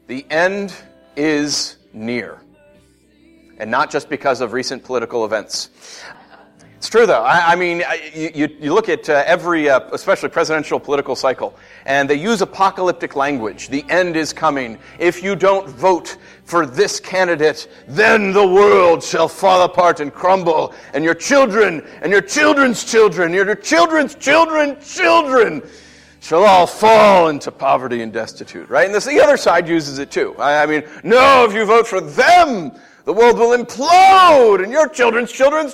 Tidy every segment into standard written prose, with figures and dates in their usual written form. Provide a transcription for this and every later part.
The end is near. And not just because of recent political events. It's true, though. I mean, you look at every, especially presidential political cycle, and they use apocalyptic language. The end is coming. If you don't vote for this candidate, then the world shall fall apart and crumble, and your children, and your children's children, your children's children shall all fall into poverty and destitute, right? And the other side uses it too. I mean, no, if you vote for them, the world will implode, and your children's children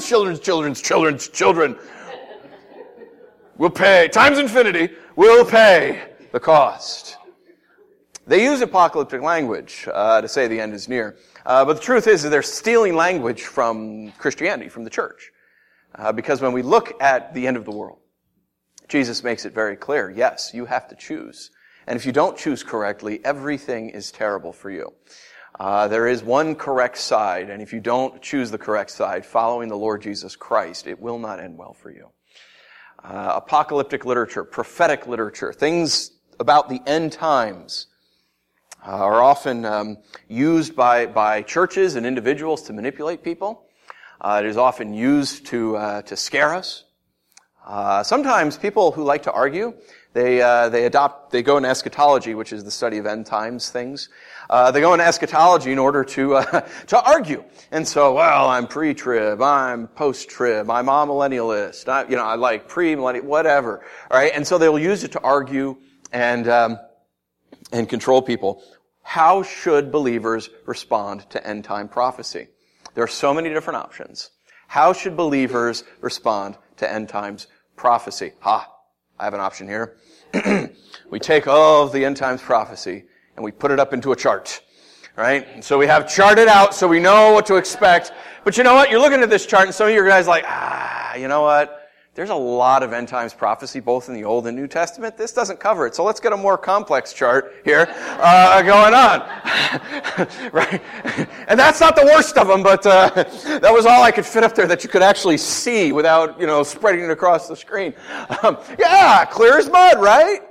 will pay, times infinity, will pay the cost. They use apocalyptic language to say the end is near. But the truth is that they're stealing language from Christianity, from the church. Because when we look at the end of the world, Jesus makes it very clear, yes, you have to choose. And if you don't choose correctly, everything is terrible for you. There is one correct side, and if you don't choose the correct side, following the Lord Jesus Christ, it will not end well for you. Apocalyptic literature, prophetic literature, things about the end times are often used by churches and individuals to manipulate people. It is often used to scare us. Sometimes people who like to argue, they go in eschatology, which is the study of end times things. They go in eschatology in order to argue. And so, well, I'm pre-trib, I'm post-trib, I'm amillennialist, I like pre-millennial, whatever. All right, and so they'll use it to argue and control people. How should believers respond to end time prophecy? There are so many different options. How should believers respond to end times prophecy? I have an option here. We take all of the end times prophecy and we put it up into a chart, right? And so we have charted out so we know what to expect. But you know what? You're looking at this chart and some of you guys are like, you know what? There's a lot of end times prophecy both in the Old and New Testament. This doesn't cover it. So let's get a more complex chart here going on. Right? And that's not the worst of them, but that was all I could fit up there that you could actually see without, spreading it across the screen. Clear as mud, right?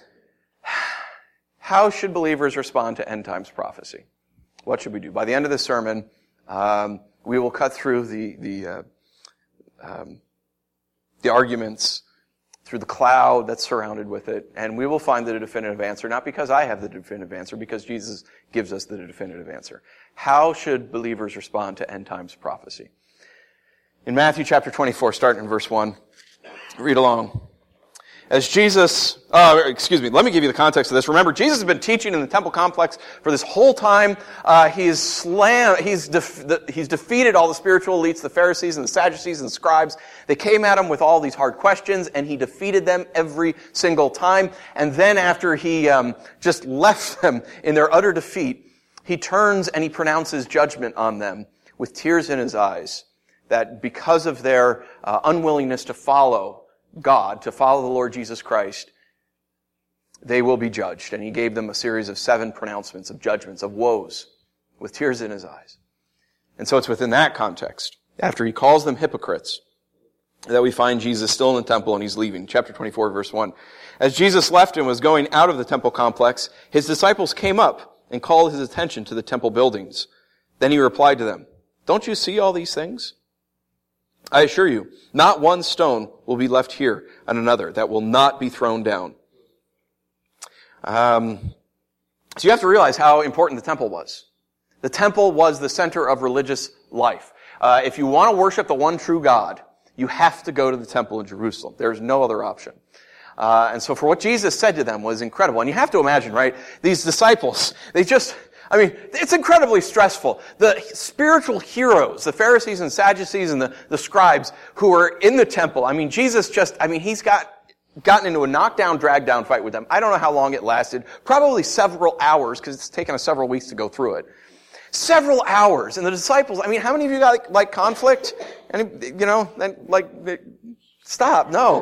How should believers respond to end times prophecy? What should we do? By the end of this sermon, we will cut through the arguments, through the cloud that's surrounded with it, and we will find the definitive answer, not because I have the definitive answer, because Jesus gives us the definitive answer. How should believers respond to end times prophecy? In Matthew chapter 24, starting in verse 1, read along. Let me give you the context of this. Remember, Jesus has been teaching in the temple complex for this whole time. He's defeated all the spiritual elites, the Pharisees and the Sadducees and the scribes. They came at him with all these hard questions, and he defeated them every single time. And then after he just left them in their utter defeat, he turns and he pronounces judgment on them with tears in his eyes, that because of their unwillingness to follow God, to follow the Lord Jesus Christ, they will be judged. And he gave them a series of 7 pronouncements of judgments, of woes, with tears in his eyes. And so it's within that context, after he calls them hypocrites, that we find Jesus still in the temple and he's leaving. Chapter 24, verse 1. As Jesus left and was going out of the temple complex, his disciples came up and called his attention to the temple buildings. Then he replied to them, "Don't you see all these things? I assure you, not one stone will be left here and another that will not be thrown down." So you have to realize how important the temple was. The temple was the center of religious life. If you want to worship the one true God, you have to go to the temple in Jerusalem. There's no other option. And so for what Jesus said to them was incredible. And you have to imagine, right, these disciples, it's incredibly stressful. The spiritual heroes, the Pharisees and Sadducees and the scribes who were in the temple, Jesus he's gotten into a knockdown, drag-down fight with them. I don't know how long it lasted. Probably several hours, because it's taken us several weeks to go through it. Several hours. And the disciples, how many of you got, conflict? Stop, no.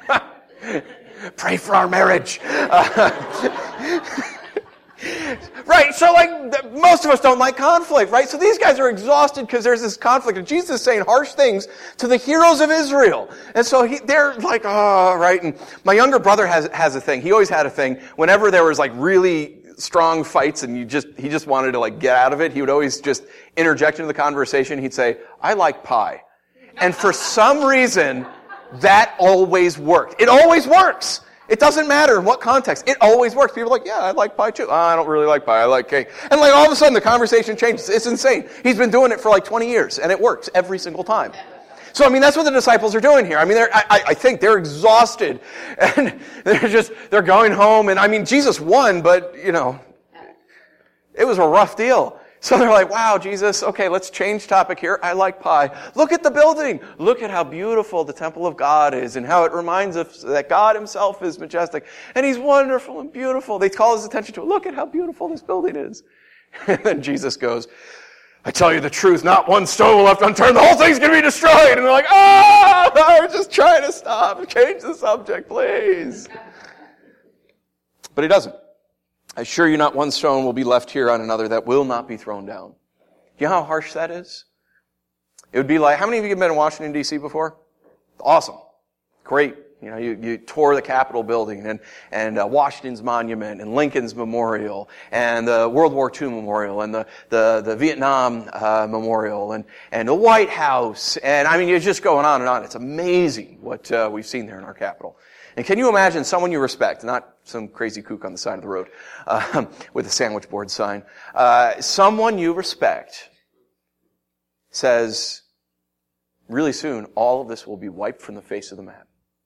Pray for our marriage. Right? Right, so most of us don't like conflict, right? So these guys are exhausted because there's this conflict, and Jesus is saying harsh things to the heroes of Israel. And so they're like, oh, right? And my younger brother has a thing. He always had a thing. Whenever there was really strong fights and he just wanted to get out of it, he would always just interject into the conversation. He'd say, I like pie. And for some reason, that always worked. It always works. It doesn't matter in what context. It always works. People are like, yeah, I like pie too. I don't really like pie. I like cake. And all of a sudden the conversation changes. It's insane. He's been doing it for 20 years and it works every single time. So, that's what the disciples are doing here. I think they're exhausted and they're going home. And Jesus won, but it was a rough deal. So they're like, wow, Jesus, okay, let's change topic here. I like pie. Look at the building. Look at how beautiful the temple of God is and how it reminds us that God himself is majestic. And he's wonderful and beautiful. They call his attention to it. Look at how beautiful this building is. And then Jesus goes, I tell you the truth, not one stone left unturned. The whole thing's going to be destroyed. And they're like, we're just trying to stop. Change the subject, please. But he doesn't. I assure you not one stone will be left here on another that will not be thrown down. You know how harsh that is? It would be like, how many of you have been in Washington, D.C. before? Awesome. Great. You tour the Capitol building and Washington's monument and Lincoln's memorial and the World War II memorial and the Vietnam memorial and the White House. And you're just going on and on. It's amazing what we've seen there in our Capitol. And can you imagine someone you respect, not some crazy kook on the side of the road with a sandwich board sign, someone you respect says, really soon, all of this will be wiped from the face of the map.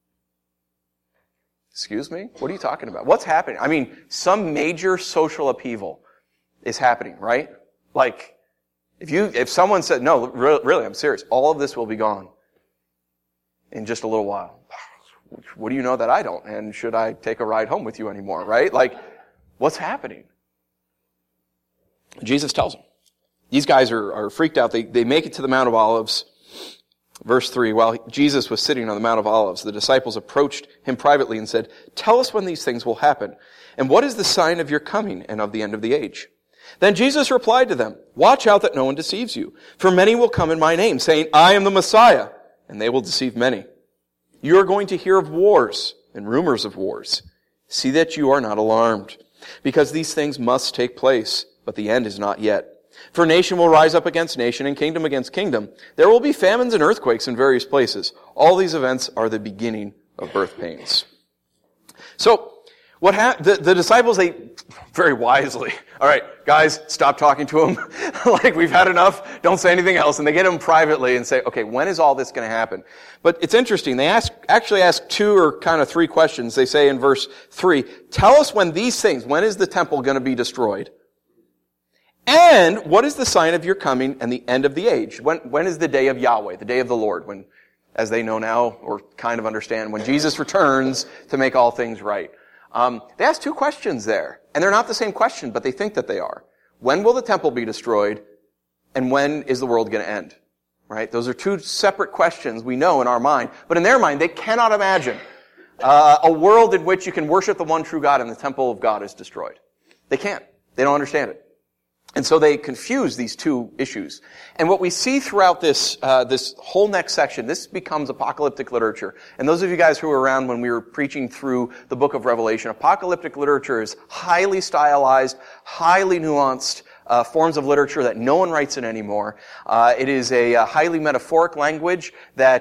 Excuse me? What are you talking about? What's happening? Some major social upheaval is happening, right? If someone said, no, really, I'm serious, all of this will be gone in just a little while. What do you know that I don't? And should I take a ride home with you anymore, right? What's happening? Jesus tells them. These guys are freaked out. They make it to the Mount of Olives. Verse 3, while Jesus was sitting on the Mount of Olives, the disciples approached him privately and said, tell us when these things will happen, and what is the sign of your coming and of the end of the age? Then Jesus replied to them, watch out that no one deceives you, for many will come in my name, saying, I am the Messiah, and they will deceive many. You are going to hear of wars and rumors of wars. See that you are not alarmed, because these things must take place, but the end is not yet. For nation will rise up against nation and kingdom against kingdom. There will be famines and earthquakes in various places. All these events are the beginning of birth pains. So, the disciples, they very wisely, all right, guys, stop talking to him. We've had enough. Don't say anything else. And they get him privately and say, okay, when is all this going to happen? But it's interesting. They actually ask two or kind of three questions. They say in verse 3, tell us when is the temple going to be destroyed? And what is the sign of your coming and the end of the age? When is the day of Yahweh, the day of the Lord, when, as they know now, or kind of understand, when Jesus returns to make all things right? They ask two questions there, and they're not the same question, but they think that they are. When will the temple be destroyed, and when is the world going to end? Right? Those are two separate questions we know in our mind, but in their mind, they cannot imagine a world in which you can worship the one true God and the temple of God is destroyed. They can't. They don't understand it. And so they confuse these two issues. And what we see throughout this whole next section, this becomes apocalyptic literature. And those of you guys who were around when we were preaching through the book of Revelation, apocalyptic literature is highly stylized, highly nuanced forms of literature that no one writes in anymore. It is a highly metaphoric language that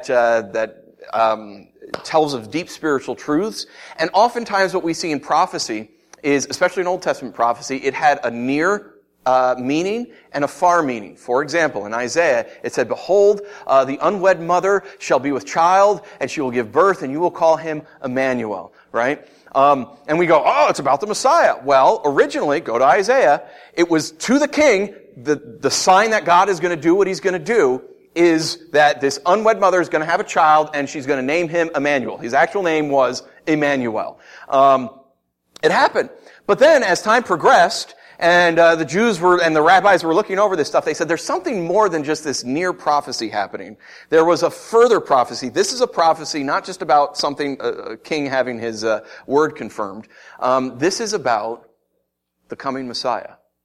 tells of deep spiritual truths. And oftentimes what we see in prophecy is, especially in Old Testament prophecy, it had a near meaning and a far meaning. For example, in Isaiah, it said, behold, the unwed mother shall be with child, and she will give birth, and you will call him Emmanuel, right? And we go, oh, it's about the Messiah. Well, originally, go to Isaiah, it was to the king, the sign that God is going to do what he's going to do is that this unwed mother is going to have a child, and she's going to name him Emmanuel. His actual name was Emmanuel. It happened. But then, as time progressed, and the Jews and the rabbis were looking over this stuff, they said there's something more than just this near prophecy happening. There was a further prophecy. This is a prophecy not just about something, a king having his word confirmed. This is about the coming Messiah.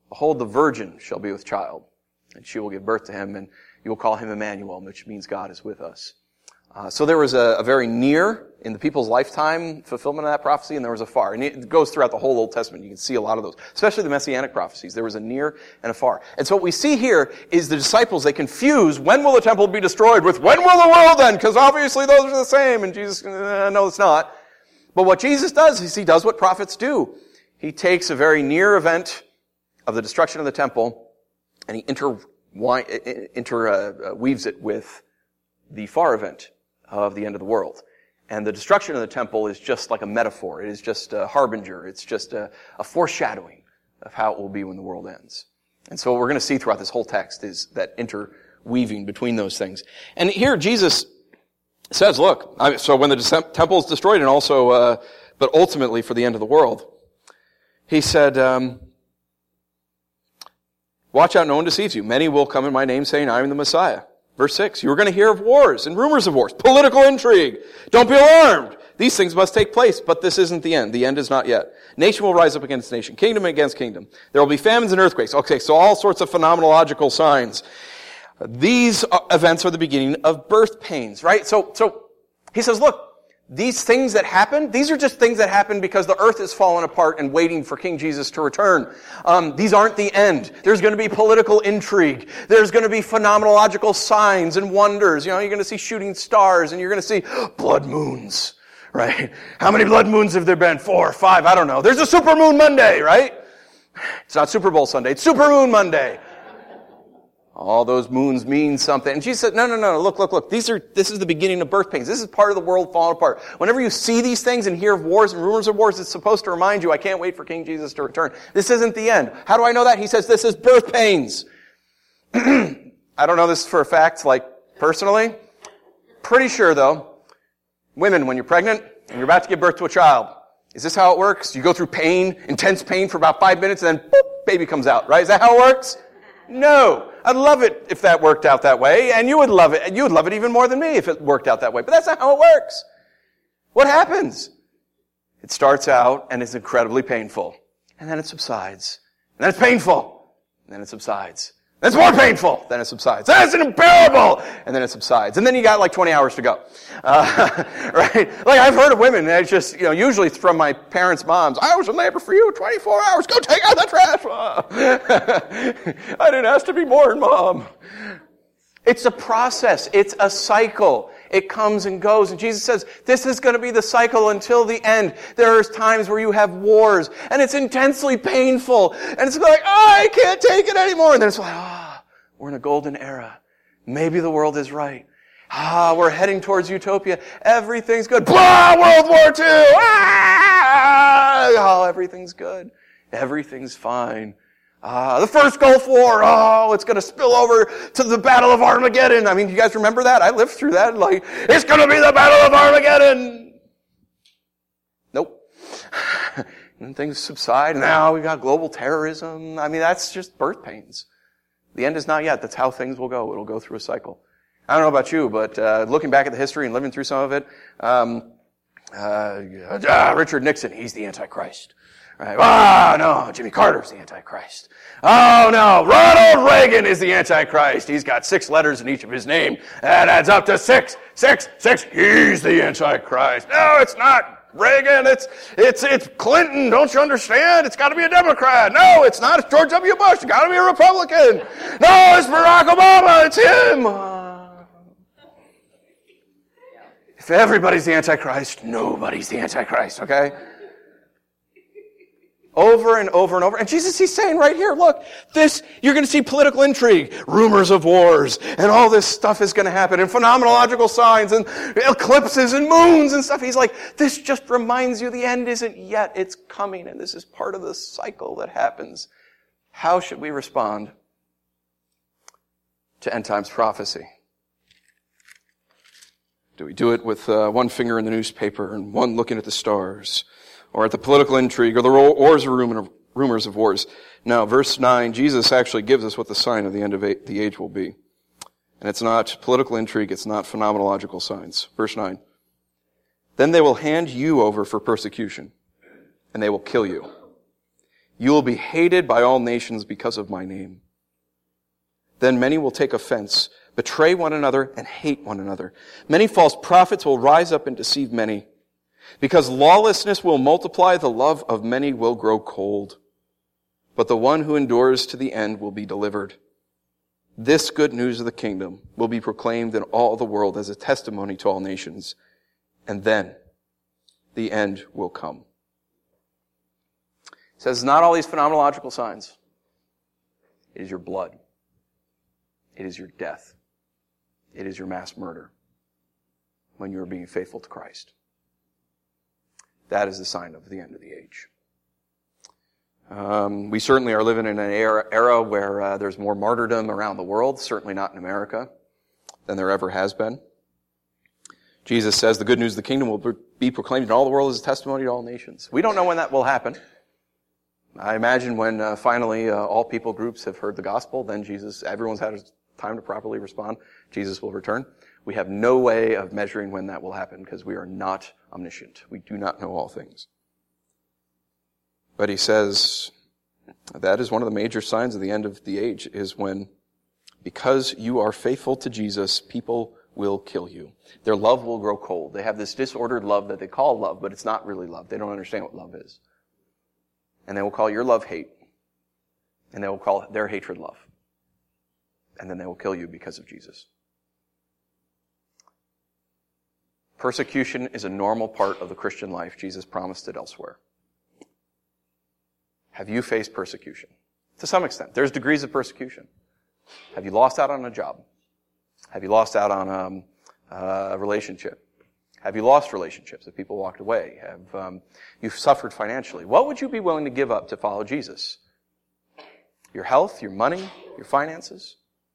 Behold, the virgin shall be with child, and she will give birth to him, and you will call him Emmanuel, which means God is with us. So there was a very near, in the people's lifetime, fulfillment of that prophecy, and there was a far. And it goes throughout the whole Old Testament. You can see a lot of those, especially the Messianic prophecies. There was a near and a far. And so what we see here is the disciples, they confuse when will the temple be destroyed with when will the world end? Because obviously those are the same. And Jesus, no, it's not. But what Jesus does is he does what prophets do. He takes a very near event of the destruction of the temple, and he interweaves it with the far event of the end of the world. And the destruction of the temple is just like a metaphor. It is just a harbinger. It's just a foreshadowing of how it will be when the world ends. And so what we're going to see throughout this whole text is that interweaving between those things. And here Jesus says, look, so when the temple is destroyed and also, but ultimately for the end of the world, he said, watch out, no one deceives you. Many will come in my name saying, I am the Messiah. Verse 6, you are going to hear of wars and rumors of wars, political intrigue. Don't be alarmed. These things must take place, but this isn't the end. The end is not yet. Nation will rise up against nation, kingdom against kingdom. There will be famines and earthquakes. Okay, so all sorts of phenomenological signs. These events are the beginning of birth pains, right? So he says, look, these things that happen, these are just things that happen because the earth is falling apart and waiting for King Jesus to return. These aren't the end. There's going to be political intrigue. There's going to be phenomenological signs and wonders. You know, you're going to see shooting stars and you're going to see blood moons, right? How many blood moons have there been? 4 or 5? I don't know. There's a supermoon Monday, right? It's not Super Bowl Sunday. It's Supermoon Monday. All those moons mean something. And Jesus said, no, look. This is the beginning of birth pains. This is part of the world falling apart. Whenever you see these things and hear of wars and rumors of wars, it's supposed to remind you, I can't wait for King Jesus to return. This isn't the end. How do I know that? He says, this is birth pains. I don't know this for a fact, like, personally. Pretty sure, though, women, when you're pregnant and you're about to give birth to a child, is this how it works? You go through pain, intense pain for about 5 minutes, and then, boop, baby comes out, right? Is that how it works? No. I'd love it if that worked out that way, and you would love it. And you would love it even more than me if it worked out that way. But that's not how it works. What happens? It starts out and it's incredibly painful. And then it subsides. And then it's painful. And then it subsides. Then it's more painful. Then it subsides. Then it's unbearable. And then it subsides. And then you got like 20 hours to go. Right? Like I've heard of women that just, usually it's from my parents' moms. I was in labor for you 24 hours. Go take out the trash. I didn't ask to be born, Mom. It's a process. It's a cycle. It comes and goes. And Jesus says, this is going to be the cycle until the end. There are times where you have wars, and it's intensely painful. And it's like, I can't take it anymore. And then it's like, we're in a golden era. Maybe the world is right. We're heading towards utopia. Everything's good. Blah! World War II! Everything's good. Everything's fine. The first Gulf War, it's going to spill over to the Battle of Armageddon. I mean, you guys remember that? I lived through that. Like, it's going to be the Battle of Armageddon. Nope. And things subside. Now we got global terrorism. I mean, that's just birth pains. The end is not yet. That's how things will go. It'll go through a cycle. I don't know about you, but looking back at the history and living through some of it, Richard Nixon, he's the Antichrist. Right. No, Jimmy Carter's the Antichrist. Oh no, Ronald Reagan is the Antichrist. He's got 6 letters in each of his name. That adds up to 6. He's the Antichrist. No, it's not Reagan. It's Clinton. Don't you understand? It's got to be a Democrat. No, it's not. It's George W. Bush. It's got to be a Republican. No, it's Barack Obama. It's him. If everybody's the Antichrist, nobody's the Antichrist, okay? Over and over and over. And Jesus, he's saying right here, look, you're going to see political intrigue, rumors of wars, and all this stuff is going to happen, and phenomenological signs, and eclipses, and moons, and stuff. He's like, this just reminds you the end isn't yet. It's coming, and this is part of the cycle that happens. How should we respond to end times prophecy? Do we do it with one finger in the newspaper and one looking at the stars? Or at the political intrigue, or the wars or rumors of wars? No, verse 9, Jesus actually gives us what the sign of the end of the age will be. And it's not political intrigue, it's not phenomenological signs. Verse 9, then they will hand you over for persecution, and they will kill you. You will be hated by all nations because of my name. Then many will take offense, betray one another, and hate one another. Many false prophets will rise up and deceive many. Because lawlessness will multiply, the love of many will grow cold. But the one who endures to the end will be delivered. This good news of the kingdom will be proclaimed in all the world as a testimony to all nations. And then the end will come. It says, not all these phenomenological signs. It is your blood. It is your death. It is your mass murder when you are being faithful to Christ. That is the sign of the end of the age. We certainly are living in an era where there's more martyrdom around the world, certainly not in America, than there ever has been. Jesus says the good news of the kingdom will be proclaimed in all the world as a testimony to all nations. We don't know when that will happen. I imagine when finally all people groups have heard the gospel, then everyone's had time to properly respond, Jesus will return. We have no way of measuring when that will happen because we are not omniscient. We do not know all things. But he says that is one of the major signs of the end of the age, is when, because you are faithful to Jesus, people will kill you. Their love will grow cold. They have this disordered love that they call love, but it's not really love. They don't understand what love is. And they will call your love hate. And they will call their hatred love. And then they will kill you because of Jesus. Persecution is a normal part of the Christian life. Jesus promised it elsewhere. Have you faced persecution? To some extent. There's degrees of persecution. Have you lost out on a job? Have you lost out on a relationship? Have you lost relationships? Have people walked away? Have you suffered financially? What would you be willing to give up to follow Jesus? Your health, your money, your finances?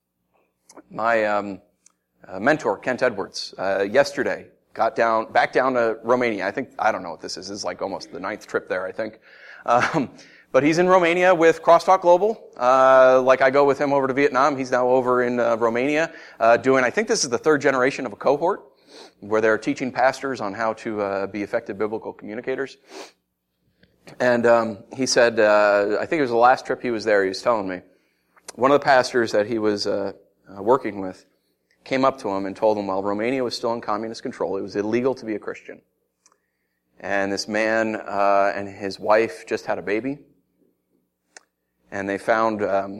My mentor, Kent Edwards, yesterday got back down to Romania. I don't know what this is. This is like almost the 9th trip there, I think. But he's in Romania with Crosstalk Global. Like I go with him over to Vietnam. He's now over in Romania doing, I think this is the 3rd generation of a cohort where they're teaching pastors on how to be effective biblical communicators. And he said, I think it was the last trip he was there, he was telling me, one of the pastors that he was working with came up to him and told him while Romania was still in communist control, it was illegal to be a Christian. And this man and his wife just had a baby. And they found,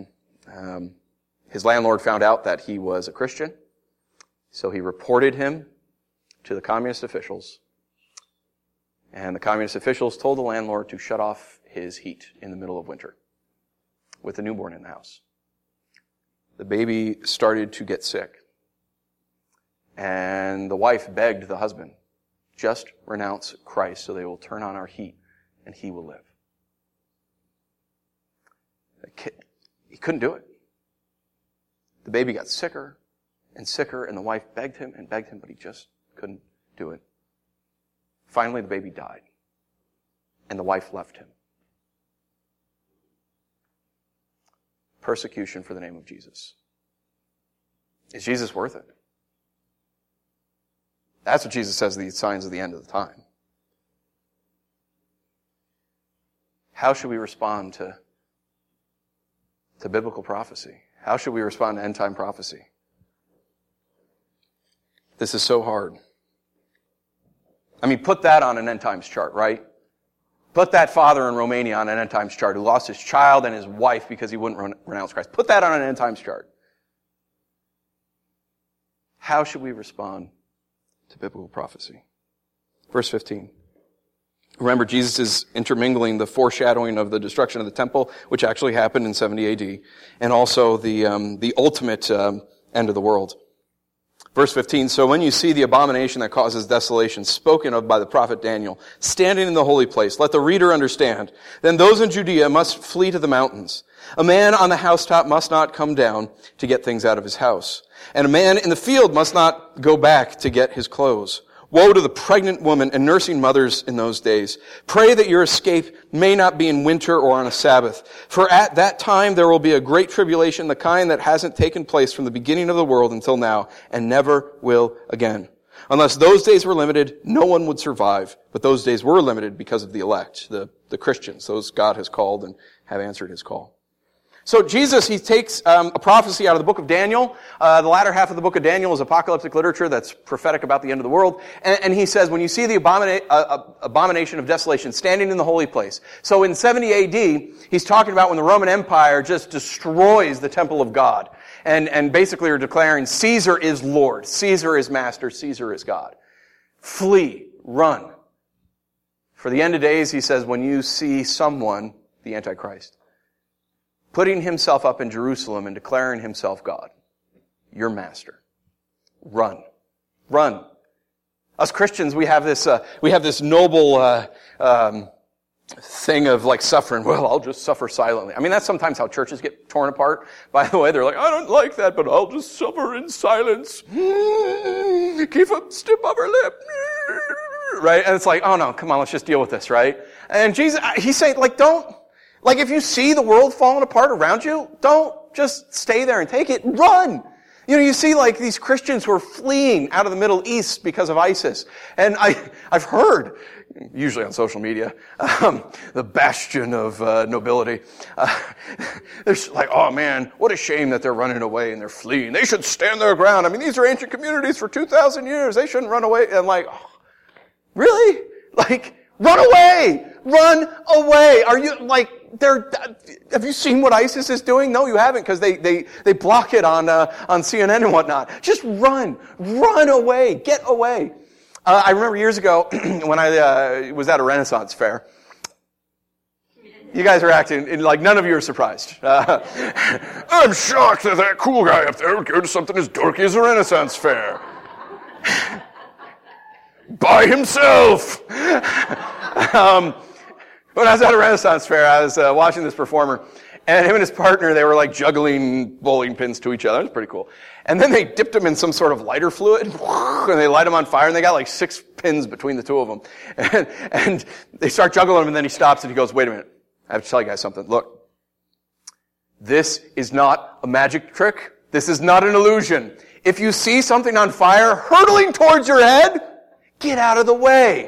his landlord found out that he was a Christian. So he reported him to the communist officials. And the communist officials told the landlord to shut off his heat in the middle of winter with a newborn in the house. The baby started to get sick. And the wife begged the husband, just renounce Christ so they will turn on our heat and he will live. He couldn't do it. The baby got sicker and sicker, and the wife begged him, but he just couldn't do it. Finally, the baby died, and the wife left him. Persecution for the name of Jesus. Is Jesus worth it? That's what Jesus says are the signs of the end of the time. How should we respond to biblical prophecy? How should we respond to end-time prophecy? This is so hard. I mean, put that on an end-times chart, right? Put that father in Romania on an end-times chart who lost his child and his wife because he wouldn't renounce Christ. Put that on an end-times chart. How should we respond to biblical prophecy? Verse 15. Remember, Jesus is intermingling the foreshadowing of the destruction of the temple, which actually happened in 70 AD, and also the ultimate end of the world. Verse 15, so when you see the abomination that causes desolation spoken of by the prophet Daniel, standing in the holy place, let the reader understand. Then those in Judea must flee to the mountains. A man on the housetop must not come down to get things out of his house. And a man in the field must not go back to get his clothes. Woe to the pregnant woman and nursing mothers in those days. Pray that your escape may not be in winter or on a Sabbath. For at that time there will be a great tribulation, the kind that hasn't taken place from the beginning of the world until now, and never will again. Unless those days were limited, no one would survive. But those days were limited because of the elect, the Christians, those God has called and have answered his call. So Jesus, he takes a prophecy out of the book of Daniel. The latter half of the book of Daniel is apocalyptic literature that's prophetic about the end of the world. And he says, when you see the abomination of desolation standing in the holy place. So in 70 AD, he's talking about when the Roman Empire just destroys the temple of God. And basically are declaring Caesar is Lord, Caesar is master, Caesar is God. Flee, run. For the end of days, he says, when you see someone, the Antichrist, putting himself up in Jerusalem and declaring himself God, your master, run. Run. Us Christians, we have this noble thing of like suffering. Well, I'll just suffer silently. I mean, that's sometimes how churches get torn apart. By the way, they're like, I don't like that, but I'll just suffer in silence. Keep a stiff upper lip. Right? And it's like, oh no, come on, let's just deal with this, right? And Jesus, he's saying, like if you see the world falling apart around you, don't just stay there and take it. Run! You know, you see like these Christians who are fleeing out of the Middle East because of ISIS. And I've heard, usually on social media, the bastion of nobility. They're like, oh man, what a shame that they're running away and they're fleeing. They should stand their ground. I mean, these are ancient communities for 2,000 years. They shouldn't run away. And I'm like, oh, really? Like, run away! Run away! Are you, like, have you seen what ISIS is doing? No, you haven't, because they block it on CNN and whatnot. Just run away, get away. I remember years ago when I was at a Renaissance fair. You guys are acting like none of you are surprised. I'm shocked that cool guy up there would go to something as dorky as a Renaissance fair. By himself. When I was at a Renaissance fair, I was watching this performer, and him and his partner, they were like juggling bowling pins to each other. It was pretty cool. And then they dipped him in some sort of lighter fluid, and they light him on fire, and they got like 6 pins between the two of them. And they start juggling him, and then he stops, and he goes, wait a minute, I have to tell you guys something. Look, this is not a magic trick. This is not an illusion. If you see something on fire hurtling towards your head, get out of the way.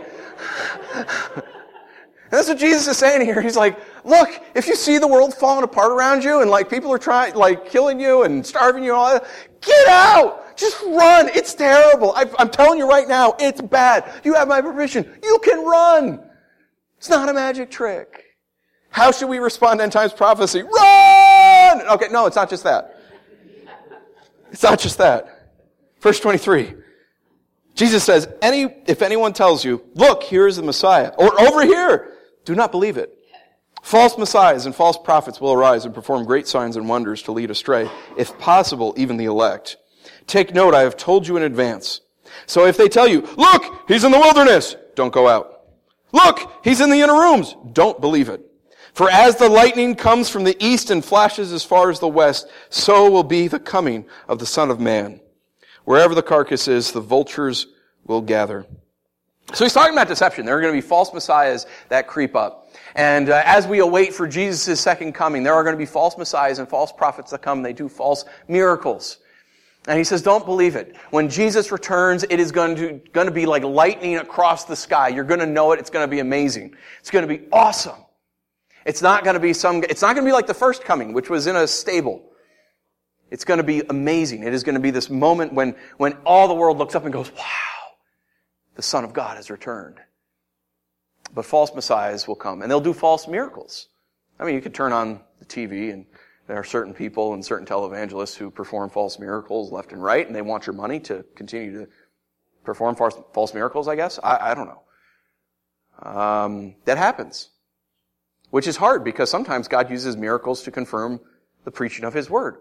And that's what Jesus is saying here. He's like, look, if you see the world falling apart around you and like people are trying, like killing you and starving you and all that, get out! Just run! It's terrible. I'm telling you right now, it's bad. You have my permission. You can run! It's not a magic trick. How should we respond to end times prophecy? Run! Okay, no, it's not just that. It's not just that. Verse 23. Jesus says, if anyone tells you, look, here is the Messiah, or over here, do not believe it. False messiahs and false prophets will arise and perform great signs and wonders to lead astray, if possible, even the elect. Take note, I have told you in advance. So if they tell you, look, he's in the wilderness, don't go out. Look, he's in the inner rooms, don't believe it. For as the lightning comes from the east and flashes as far as the west, so will be the coming of the Son of Man. Wherever the carcass is, the vultures will gather. So he's talking about deception. There are going to be false messiahs that creep up. And as we await for Jesus' second coming, there are going to be false messiahs and false prophets that come. They do false miracles. And he says, don't believe it. When Jesus returns, it is going to be like lightning across the sky. You're going to know it. It's going to be amazing. It's going to be awesome. It's not going to be like the first coming, which was in a stable. It's going to be amazing. It is going to be this moment when all the world looks up and goes, wow, the Son of God has returned. But false messiahs will come, and they'll do false miracles. I mean, you could turn on the TV, and there are certain people and certain televangelists who perform false miracles left and right, and they want your money to continue to perform false miracles, I guess. I don't know. That happens. Which is hard, because sometimes God uses miracles to confirm the preaching of His Word.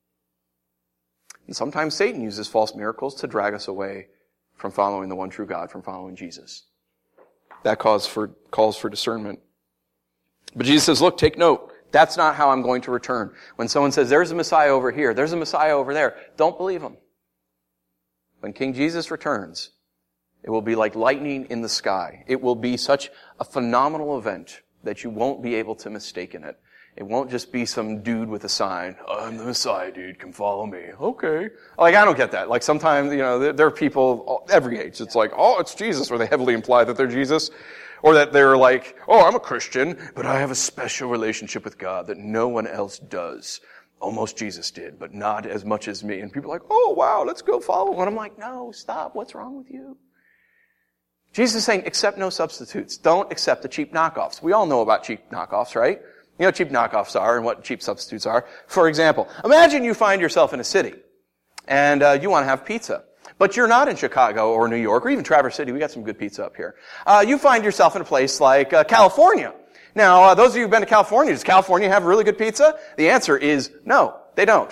And sometimes Satan uses false miracles to drag us away from following the one true God, from following Jesus. That calls for discernment. But Jesus says, look, take note. That's not how I'm going to return. When someone says, there's a Messiah over here, there's a Messiah over there, don't believe them. When King Jesus returns, it will be like lightning in the sky. It will be such a phenomenal event that you won't be able to mistake in it. It won't just be some dude with a sign. I'm the Messiah, dude. Come follow me. Okay. Like, I don't get that. Like, sometimes, there are people every age. It's like, oh, it's Jesus, or they heavily imply that they're Jesus. Or that they're like, oh, I'm a Christian, but I have a special relationship with God that no one else does. Almost Jesus did, but not as much as me. And people are like, oh, wow, let's go follow him. And I'm like, no, stop. What's wrong with you? Jesus is saying, accept no substitutes. Don't accept the cheap knockoffs. We all know about cheap knockoffs, right? You know what cheap knockoffs are and what cheap substitutes are. For example, imagine you find yourself in a city and you want to have pizza. But you're not in Chicago or New York or even Traverse City. We got some good pizza up here. You find yourself in a place like California. Now, those of you who've been to California, does California have really good pizza? The answer is no, they don't.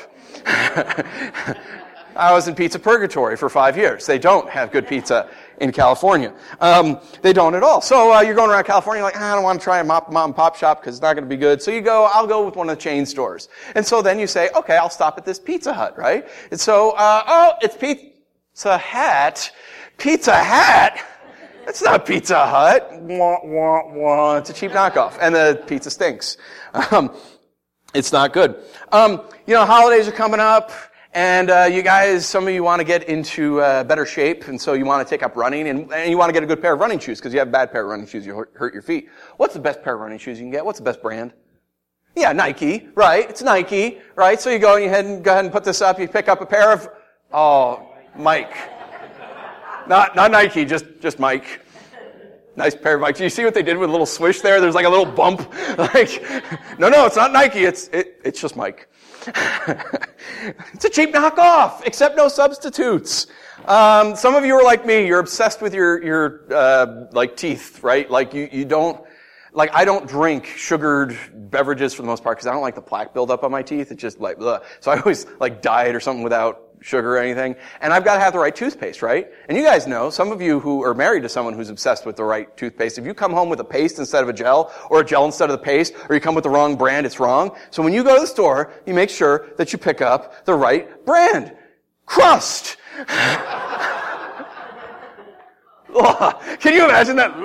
I was in pizza purgatory for 5 years. They don't have good pizza in California. They don't at all. So you're going around California, you're like, I don't want to try a mom and pop shop because it's not going to be good. So you go, I'll go with one of the chain stores. And so then you say, okay, I'll stop at this Pizza Hut, right? And so, it's Pizza Hut. Pizza Hut? It's not Pizza Hut. Wah, wah, wah. It's a cheap knockoff. And the pizza stinks. It's not good. Holidays are coming up. And you guys, some of you want to get into better shape, and so you want to take up running, and you want to get a good pair of running shoes, because you have a bad pair of running shoes, you hurt your feet. What's the best pair of running shoes you can get? What's the best brand? Yeah, Nike, right? It's Nike, right? So you go ahead and put this up, you pick up a pair of, Mike. Not Nike, just Mike. Nice pair of Mike. Do you see what they did with a little swish there? There's like a little bump. No, it's not Nike, it's just Mike. It's a cheap knockoff. Accept no substitutes. Some of you are like me. You're obsessed with your teeth, right? Like you don't, like I don't drink sugared beverages for the most part because I don't like the plaque buildup on my teeth. It's just like, ugh. So I always like diet or something without sugar or anything. And I've got to have the right toothpaste, right? And you guys know, some of you who are married to someone who's obsessed with the right toothpaste, if you come home with a paste instead of a gel, or a gel instead of the paste, or you come with the wrong brand, it's wrong. So when you go to the store, you make sure that you pick up the right brand. Crust! Can you imagine that?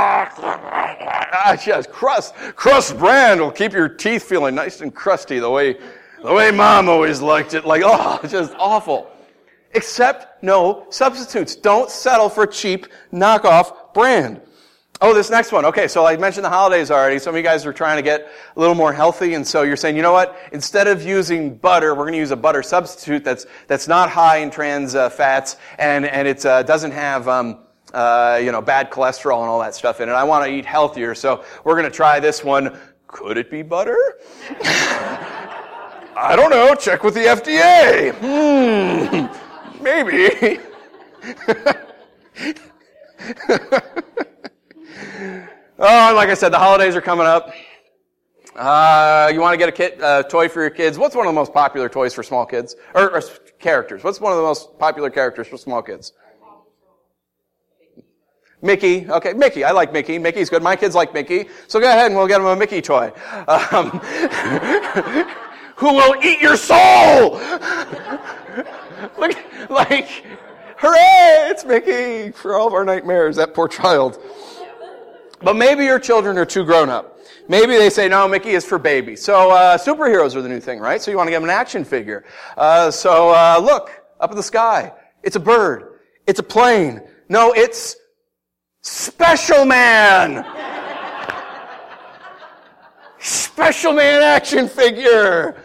Yes, Crust brand will keep your teeth feeling nice and crusty the way Mom always liked it. Like, it's just awful. Accept no substitutes. Don't settle for a cheap knockoff brand. Oh, this next one. Okay, so I mentioned the holidays already. Some of you guys are trying to get a little more healthy, and so you're saying, you know what? Instead of using butter, we're going to use a butter substitute that's not high in trans fats, and it doesn't have bad cholesterol and all that stuff in it. I want to eat healthier, so we're going to try this one. Could it be butter? I don't know. Check with the FDA. Maybe. Like I said, the holidays are coming up. You want to get a toy for your kids. What's one of the most popular toys for small kids? Or characters. What's one of the most popular characters for small kids? Mickey. Okay, Mickey. I like Mickey. Mickey's good. My kids like Mickey. So go ahead and we'll get them a Mickey toy. Who will eat your soul? Like, hooray, it's Mickey for all of our nightmares, that poor child. But maybe your children are too grown up. Maybe they say, no, Mickey is for babies. So superheroes are the new thing, right? So you want to get them an action figure. Look, up in the sky. It's a bird. It's a plane. No, it's Special Man. Special Man action figure.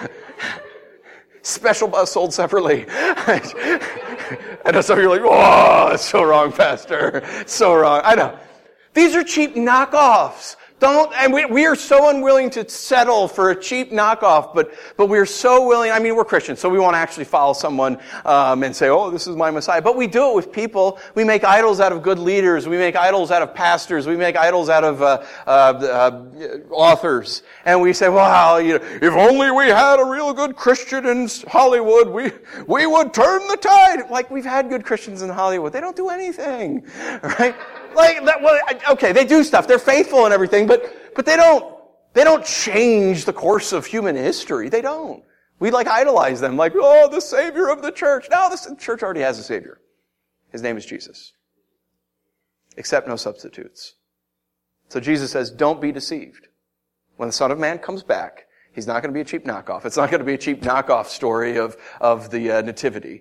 Special Bus sold separately. And some of you are like, oh, it's so wrong, Pastor. It's so wrong. I know. These are cheap knockoffs. We are so unwilling to settle for a cheap knockoff, but we're so willing, we're Christians, so we want to actually follow someone, and say, oh, this is my Messiah. But we do it with people. We make idols out of good leaders. We make idols out of pastors. We make idols out of, authors. And we say, wow, if only we had a real good Christian in Hollywood, we would turn the tide. Like, we've had good Christians in Hollywood. They don't do anything, right? Like that. Well, okay, they do stuff. They're faithful and everything, but they don't change the course of human history. They don't. We idolize them, like, oh, the Savior of the church. No, the church already has a Savior. His name is Jesus. Accept no substitutes. So Jesus says, don't be deceived. when the Son of Man comes back, he's not going to be a cheap knockoff. It's not going to be a cheap knockoff story of the Nativity.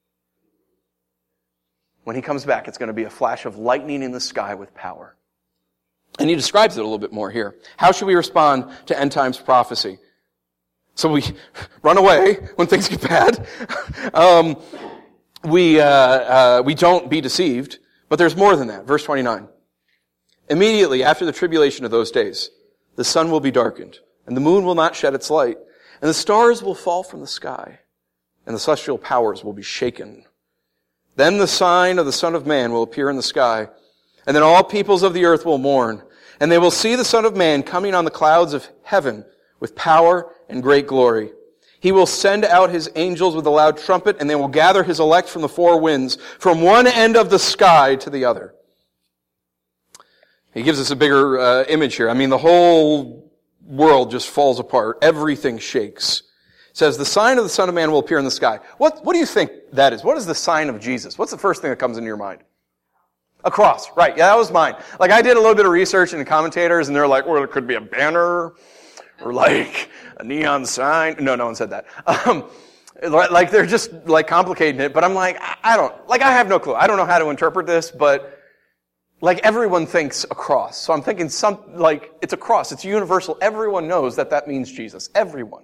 When he comes back, it's going to be a flash of lightning in the sky with power. And he describes it a little bit more here. How should we respond to end times prophecy? So we run away when things get bad. We don't be deceived. But there's more than that. Verse 29. Immediately after the tribulation of those days, the sun will be darkened, and the moon will not shed its light, and the stars will fall from the sky, and the celestial powers will be shaken. Then the sign of the Son of Man will appear in the sky, and then all peoples of the earth will mourn, and they will see the Son of Man coming on the clouds of heaven with power and great glory. He will send out his angels with a loud trumpet, and they will gather his elect from the four winds, from one end of the sky to the other. He gives us a bigger image here. I mean, the whole world just falls apart. Everything shakes. It says, the sign of the Son of Man will appear in the sky. What do you think that is? What is the sign of Jesus? What's the first thing that comes into your mind? A cross. Right. Yeah, that was mine. Like, I did a little bit of research into commentators, and they're like, well, it could be a banner, or like a neon sign. No one said that. Like, they're just like complicating it, but I'm like, I have no clue. I don't know how to interpret this, but like everyone thinks a cross. So I'm thinking it's a cross. It's universal. Everyone knows that means Jesus. Everyone.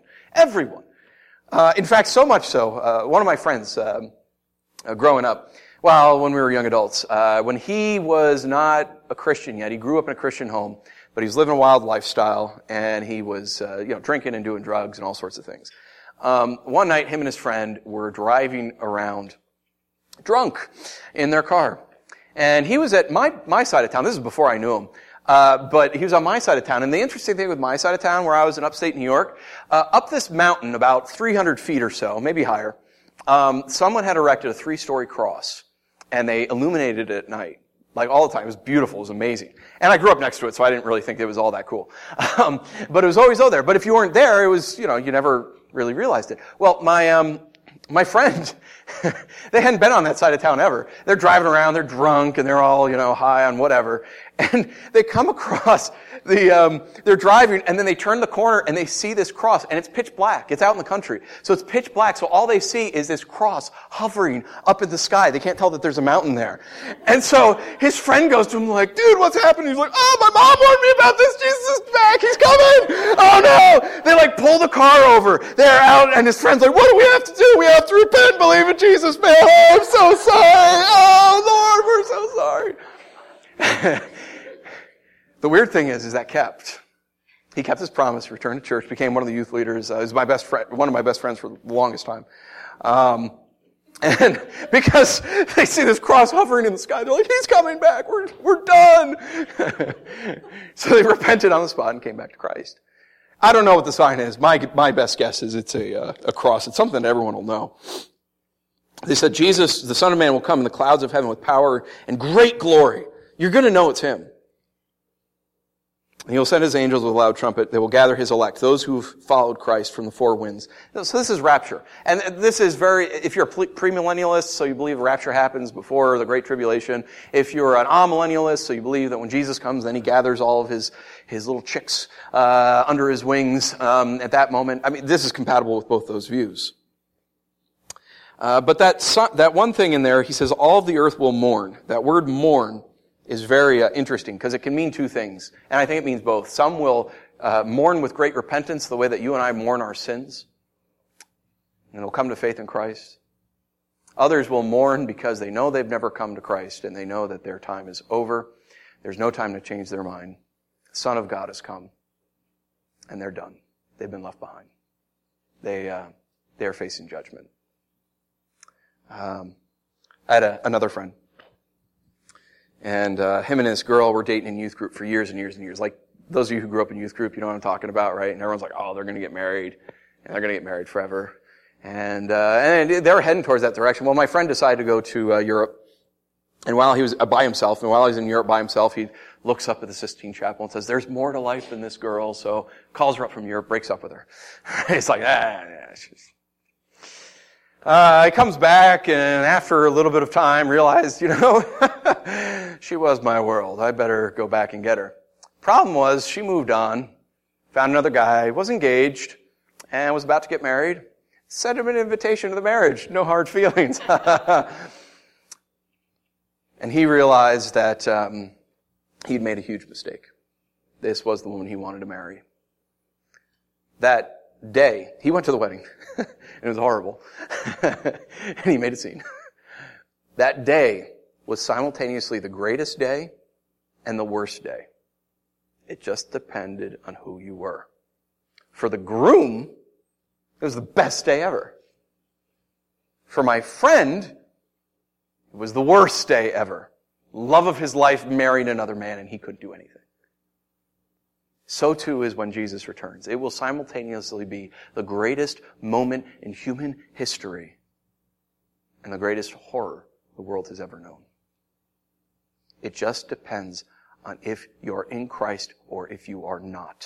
In fact, so much so, one of my friends, growing up, when we were young adults, when he was not a Christian yet, he grew up in a Christian home, but he was living a wild lifestyle, and he was, drinking and doing drugs and all sorts of things. One night, him and his friend were driving around drunk in their car. And he was at my side of town. This is before I knew him. But he was on my side of town. And the interesting thing with my side of town, where I was in upstate New York, up this mountain, about 300 feet or so, maybe higher, someone had erected a 3-story cross. And they illuminated it at night. Like all the time. It was beautiful. It was amazing. And I grew up next to it, so I didn't really think it was all that cool. But it was always there. But if you weren't there, it was, you never really realized it. Well, my friend, they hadn't been on that side of town ever. They're driving around, they're drunk, and they're all, high on whatever. And they come across they're driving, and then they turn the corner, and they see this cross, and it's pitch black. It's out in the country. So it's pitch black, so all they see is this cross hovering up in the sky. They can't tell that there's a mountain there. And so his friend goes to him like, dude, what's happening? He's like, oh, my mom warned me about this. Jesus is back. He's coming. Oh, no. They pull the car over. They're out, and his friend's like, what do we have to do? We have to repent, believe in Jesus, man. Oh, I'm so sorry. Oh, Lord, we're so sorry. The weird thing is that he kept his promise, returned to church, became one of the youth leaders. He was my best friend, one of my best friends for the longest time. And because they see this cross hovering in the sky, they're like, he's coming back. We're done. So they repented on the spot and came back to Christ. I don't know what the sign is. My best guess is it's a cross. It's something that everyone will know. They said, Jesus, the Son of Man, will come in the clouds of heaven with power and great glory. You're going to know it's him. And he'll send his angels with a loud trumpet. They will gather his elect, those who've followed Christ from the four winds. So this is rapture. And this is if you're a premillennialist, so you believe rapture happens before the Great Tribulation. If you're an amillennialist, so you believe that when Jesus comes, then he gathers all of his little chicks under his wings at that moment. I mean, this is compatible with both those views. But that one thing in there, he says, all of the earth will mourn. That word mourn is very interesting because it can mean two things. And I think it means both. Some will mourn with great repentance the way that you and I mourn our sins. And they'll come to faith in Christ. Others will mourn because they know they've never come to Christ and they know that their time is over. There's no time to change their mind. The Son of God has come and they're done. They've been left behind. They're facing judgment. I had another friend. And him and his girl were dating in youth group for years and years and years. Like those of you who grew up in youth group, you know what I'm talking about, right? And everyone's like, oh, they're going to get married. And they're going to get married forever. And they were heading towards that direction. Well, my friend decided to go to Europe. And while he was by himself, and while he's in Europe by himself, he looks up at the Sistine Chapel and says, there's more to life than this girl. So calls her up from Europe, breaks up with her. He's like, she's... He comes back, and after a little bit of time, realized, she was my world. I better go back and get her. Problem was, she moved on, found another guy, was engaged, and was about to get married. Sent him an invitation to the marriage. No hard feelings. And he realized that he'd made a huge mistake. This was the woman he wanted to marry. That day, he went to the wedding. It was horrible. And he made a scene. That day was simultaneously the greatest day and the worst day. It just depended on who you were. For the groom, it was the best day ever. For my friend, it was the worst day ever. Love of his life married another man and he couldn't do anything. So too is when Jesus returns. It will simultaneously be the greatest moment in human history and the greatest horror the world has ever known. It just depends on if you're in Christ or if you are not.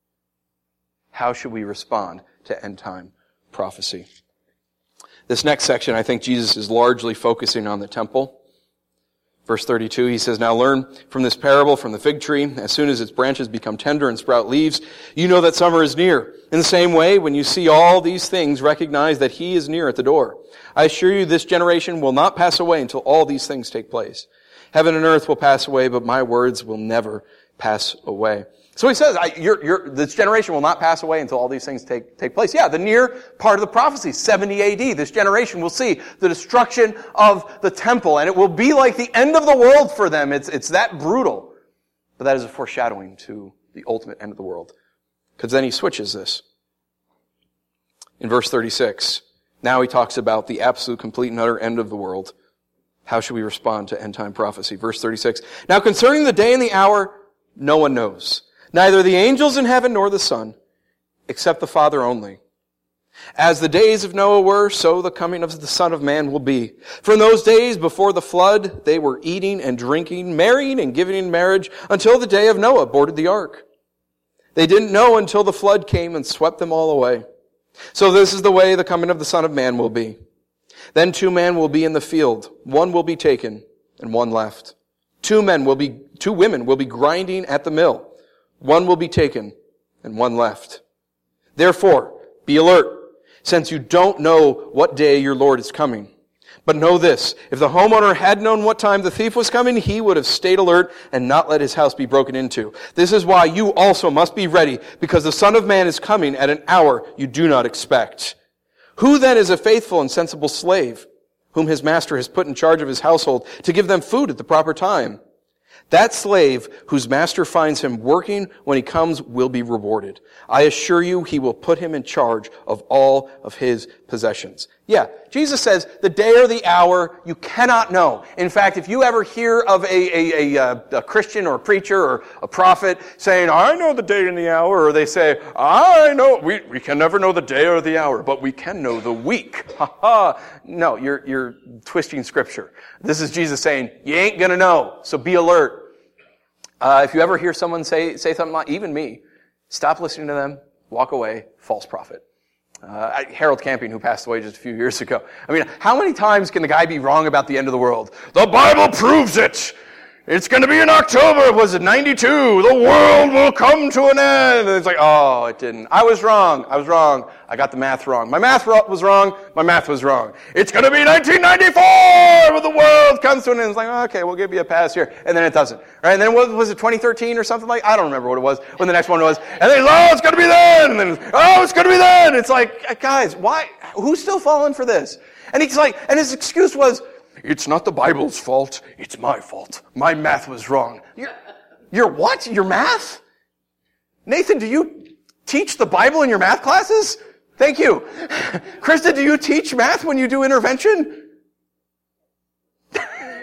How should we respond to end-time prophecy? This next section, I think Jesus is largely focusing on the temple. Verse 32, he says, "Now learn from this parable from the fig tree. As soon as its branches become tender and sprout leaves, you know that summer is near. In the same way, when you see all these things, recognize that he is near at the door. I assure you, this generation will not pass away until all these things take place. Heaven and earth will pass away, but my words will never pass away." So he says, this generation will not pass away until all these things take place. Yeah, the near part of the prophecy, 70 AD, this generation will see the destruction of the temple, and it will be like the end of the world for them. It's that brutal. But that is a foreshadowing to the ultimate end of the world. Because then he switches this. In verse 36, now he talks about the absolute, complete, and utter end of the world. How should we respond to end-time prophecy? Verse 36, "Now concerning the day and the hour, no one knows. Neither the angels in heaven nor the Son, except the Father only. As the days of Noah were, so the coming of the Son of Man will be. For in those days before the flood, they were eating and drinking, marrying and giving in marriage, until the day of Noah boarded the ark. They didn't know until the flood came and swept them all away. So this is the way the coming of the Son of Man will be. Then 2 men will be in the field. One will be taken and one left. 2 women will be grinding at the mill. One will be taken and one left. Therefore, be alert, since you don't know what day your Lord is coming. But know this, if the homeowner had known what time the thief was coming, he would have stayed alert and not let his house be broken into. This is why you also must be ready, because the Son of Man is coming at an hour you do not expect. Who then is a faithful and sensible slave, whom his master has put in charge of his household to give them food at the proper time? That slave whose master finds him working when he comes will be rewarded. I assure you, he will put him in charge of all of his possessions." Yeah, Jesus says the day or the hour you cannot know. In fact, if you ever hear of a Christian or a preacher or a prophet saying, "I know the day and the hour," or they say, "I know," we can never know the day or the hour, but we can know the week. Ha ha. No, you're twisting Scripture. This is Jesus saying, you ain't gonna know, so be alert. If you ever hear someone say something like, even me, stop listening to them, walk away, false prophet. Harold Camping, who passed away just a few years ago. I mean, how many times can the guy be wrong about the end of the world? The Bible proves it! It's going to be in October, was it 92? The world will come to an end. And it's like, oh, it didn't. I was wrong. I got the math wrong. My math was wrong. My math was wrong. It's going to be 1994 when the world comes to an end. It's like, okay, we'll give you a pass here. And then it doesn't. Right? And then what was it, 2013 or something like? I don't remember what it was, when the next one was. And then, oh, it's going to be then. And then, oh, it's going to be then. It's like, guys, why? Who's still falling for this? And he's like, and his excuse was, it's not the Bible's fault, it's my fault. My math was wrong. Your what? Your math? Nathan, do you teach the Bible in your math classes? Thank you. Krista, do you teach math when you do intervention? It's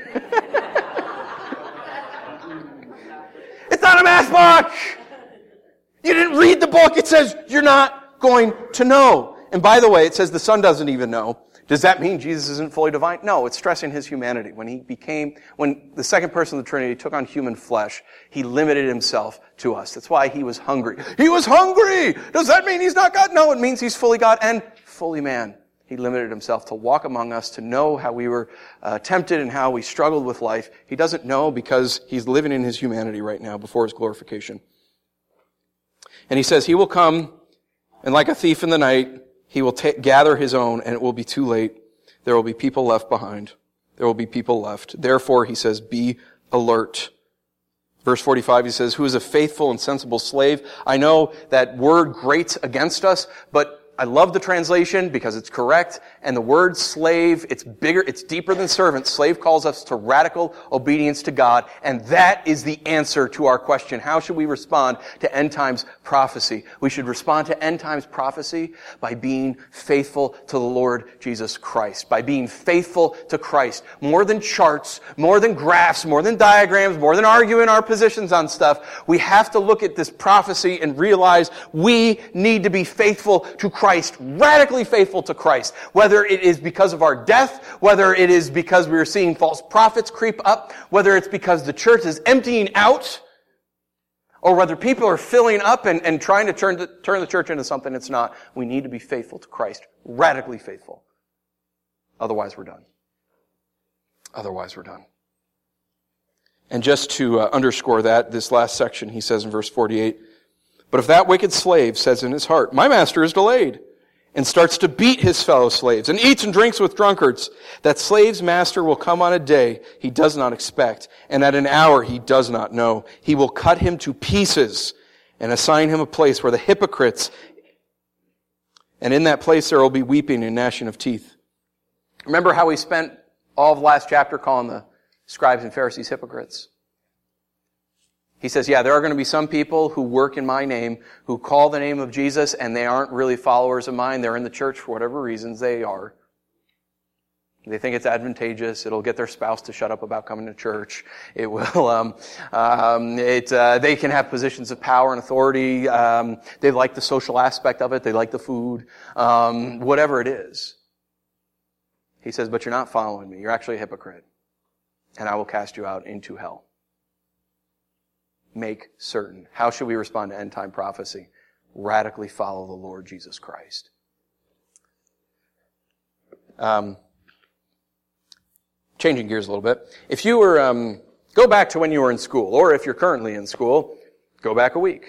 not a math book. You didn't read the book. It says you're not going to know. And by the way, it says the Son doesn't even know. Does that mean Jesus isn't fully divine? No, it's stressing his humanity. When the second person of the Trinity took on human flesh, he limited himself to us. That's why he was hungry. He was hungry! Does that mean he's not God? No, it means he's fully God and fully man. He limited himself to walk among us, to know how we were tempted and how we struggled with life. He doesn't know because he's living in his humanity right now before his glorification. And he says he will come, and like a thief in the night, he will gather his own, and it will be too late. There will be people left behind. There will be people left. Therefore, he says, be alert. Verse 45, he says, who is a faithful and sensible slave? I know that word grates against us, but I love the translation because it's correct. And the word slave, it's bigger, it's deeper than servant. Slave calls us to radical obedience to God. And that is the answer to our question. How should we respond to end times prophecy? We should respond to end times prophecy by being faithful to the Lord Jesus Christ. By being faithful to Christ. More than charts, more than graphs, more than diagrams, more than arguing our positions on stuff. We have to look at this prophecy and realize we need to be faithful to Christ. Radically faithful to Christ. Whether it is because of our death, whether it is because we are seeing false prophets creep up, whether it's because the church is emptying out, or whether people are filling up and trying to turn the church into something it's not. We need to be faithful to Christ. Radically faithful. Otherwise we're done. Otherwise we're done. And just to underscore that, this last section, he says in verse 48, but if that wicked slave says in his heart, my master is delayed, and starts to beat his fellow slaves, and eats and drinks with drunkards, that slave's master will come on a day he does not expect, and at an hour he does not know. He will cut him to pieces, and assign him a place where the hypocrites, and in that place there will be weeping and gnashing of teeth. Remember how we spent all of the last chapter calling the scribes and Pharisees hypocrites? He says, yeah, there are going to be some people who work in my name, who call the name of Jesus, and they aren't really followers of mine. They're in the church for whatever reasons they are. They think it's advantageous. It'll get their spouse to shut up about coming to church. It will, they can have positions of power and authority. They like the social aspect of it. They like the food. Whatever it is. He says, but you're not following me. You're actually a hypocrite. And I will cast you out into hell. Make certain. How should we respond to end time prophecy? Radically follow the Lord Jesus Christ. Changing gears a little bit. If you were, go back to when you were in school, or if you're currently in school, go back a week.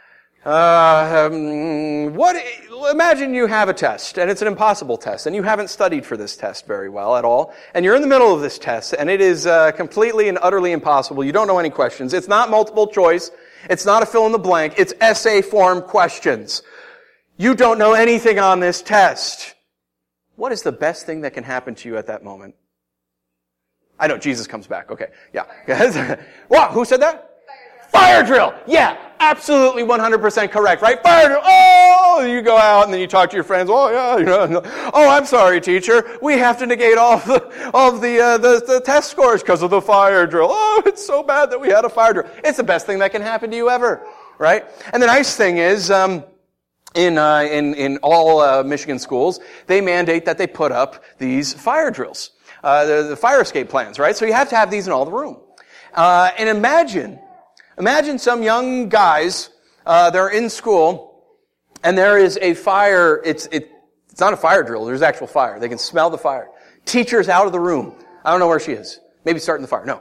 Imagine you have a test, and it's an impossible test, and you haven't studied for this test very well at all, and you're in the middle of this test, and it is completely and utterly impossible. You don't know any questions. It's not multiple choice. It's not a fill in the blank. It's essay form questions. You don't know anything on this test. What is the best thing that can happen to you at that moment? I know, Jesus comes back. Okay, yeah. What? Who said that? Fire drill! Yeah, absolutely 100% correct, right? Fire drill! Oh, you go out and then you talk to your friends. Oh, yeah, oh, I'm sorry, teacher. We have to negate all of the test scores because of the fire drill. Oh, it's so bad that we had a fire drill. It's the best thing that can happen to you ever, right? And the nice thing is, in all Michigan schools, they mandate that they put up these fire drills, the fire escape plans, right? So you have to have these in all the room. And imagine some young guys, they're in school, and there is a fire. It's not a fire drill. There's actual fire. They can smell the fire. Teacher's out of the room. I don't know where she is. Maybe starting the fire. No.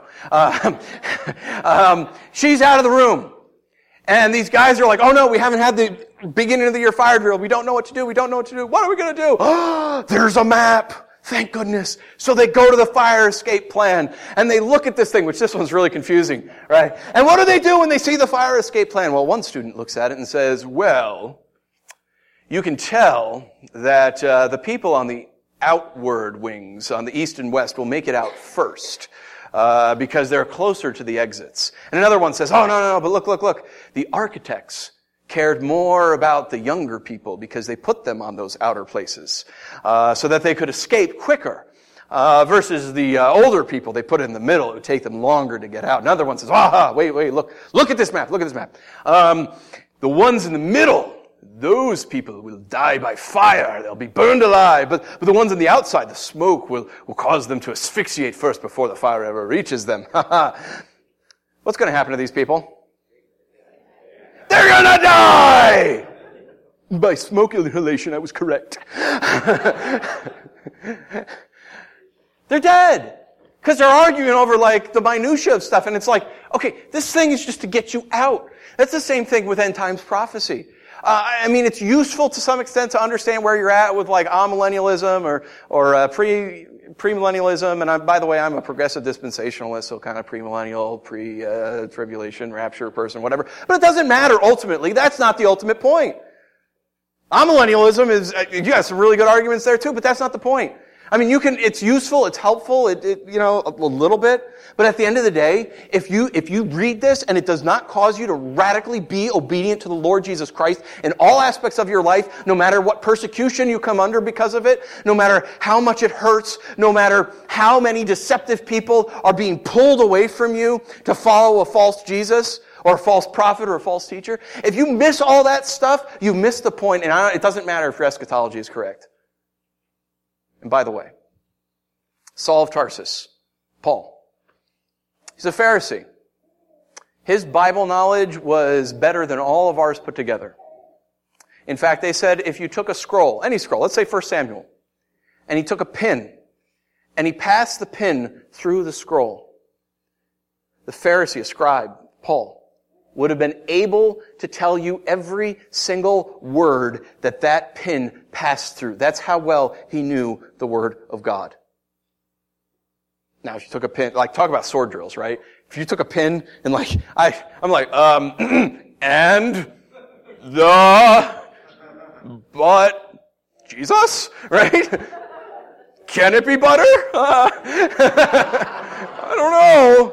She's out of the room. And these guys are like, oh no, we haven't had the beginning of the year fire drill. We don't know what to do. We don't know what to do. What are we going to do? Oh, there's a map. Thank goodness. So they go to the fire escape plan and they look at this thing, which this one's really confusing, right? And what do they do when they see the fire escape plan? Well, one student looks at it and says, well, you can tell that the people on the outward wings, on the east and west, will make it out first. Because they're closer to the exits. And another one says, oh, no, but look. The architects cared more about the younger people because they put them on those outer places so that they could escape quicker. Versus the older people, they put it in the middle. It would take them longer to get out. Another one says, wait, look at this map. The ones in the middle, those people will die by fire. They'll be burned alive. But the ones on the outside, the smoke will cause them to asphyxiate first before the fire ever reaches them. What's going to happen to these people? They're going to die! By smoke inhalation, I was correct. They're dead. Because they're arguing over like the minutia of stuff, and it's like, okay, this thing is just to get you out. That's the same thing with end times prophecy. I mean, it's useful to some extent to understand where you're at with like amillennialism or premillennialism. And by the way, I'm a progressive dispensationalist, so kind of premillennial, pre-tribulation, rapture person, whatever. But it doesn't matter ultimately. That's not the ultimate point. Amillennialism is, you got some really good arguments there too, but that's not the point. I mean, it's useful, it's helpful, a little bit. But at the end of the day, if you read this and it does not cause you to radically be obedient to the Lord Jesus Christ in all aspects of your life, no matter what persecution you come under because of it, no matter how much it hurts, no matter how many deceptive people are being pulled away from you to follow a false Jesus, or a false prophet, or a false teacher, if you miss all that stuff, you miss the point, and it doesn't matter if your eschatology is correct. And by the way, Saul of Tarsus, Paul, he's a Pharisee. His Bible knowledge was better than all of ours put together. In fact, they said if you took a scroll, any scroll, let's say 1 Samuel, and he took a pin, and he passed the pin through the scroll, the Pharisee, a scribe, Paul, would have been able to tell you every single word that pin passed through. That's how well he knew the Word of God. Now, if you took a pin, like, talk about sword drills, right? If you took a pin and I'm like, and but Jesus, right? Can it be butter? I don't know.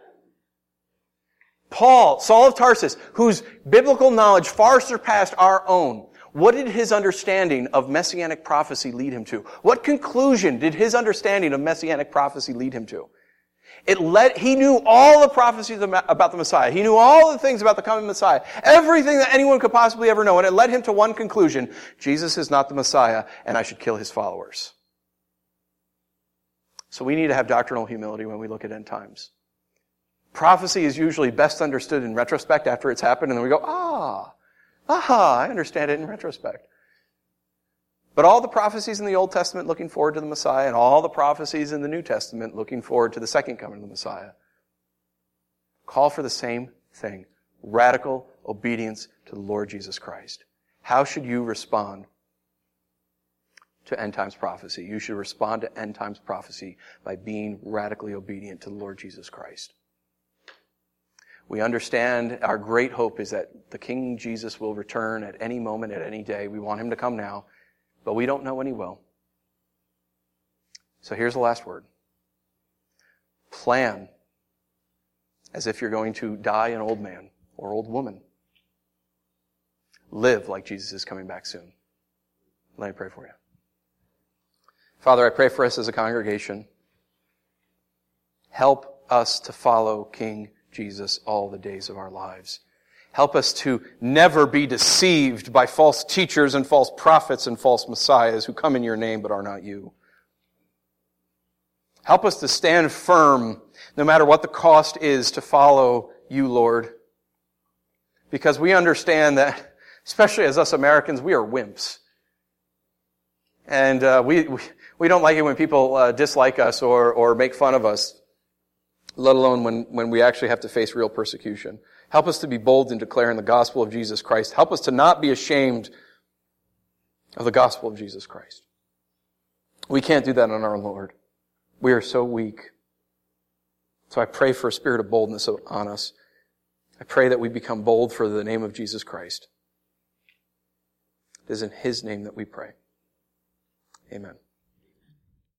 Paul, Saul of Tarsus, whose biblical knowledge far surpassed our own, what did his understanding of Messianic prophecy lead him to? What conclusion did his understanding of Messianic prophecy lead him to? He knew all the prophecies about the Messiah. He knew all the things about the coming Messiah. Everything that anyone could possibly ever know. And it led him to one conclusion: Jesus is not the Messiah, and I should kill his followers. So we need to have doctrinal humility when we look at end times. Prophecy is usually best understood in retrospect after it's happened, and then we go, I understand it in retrospect. But all the prophecies in the Old Testament looking forward to the Messiah, and all the prophecies in the New Testament looking forward to the second coming of the Messiah, call for the same thing: radical obedience to the Lord Jesus Christ. How should you respond to end times prophecy? You should respond to end times prophecy by being radically obedient to the Lord Jesus Christ. We understand our great hope is that the King Jesus will return at any moment, at any day. We want him to come now, but we don't know when he will. So here's the last word. Plan as if you're going to die an old man or old woman. Live like Jesus is coming back soon. Let me pray for you. Father, I pray for us as a congregation. Help us to follow King Jesus all the days of our lives. Help us to never be deceived by false teachers and false prophets and false messiahs who come in your name but are not you. Help us to stand firm no matter what the cost is to follow you, Lord. Because we understand that, especially as us Americans, we are wimps. And we don't like it when people dislike us or make fun of us, let alone when we actually have to face real persecution. Help us to be bold in declaring the gospel of Jesus Christ. Help us to not be ashamed of the gospel of Jesus Christ. We can't do that on our Lord. We are so weak. So I pray for a spirit of boldness on us. I pray that we become bold for the name of Jesus Christ. It is in his name that we pray. Amen.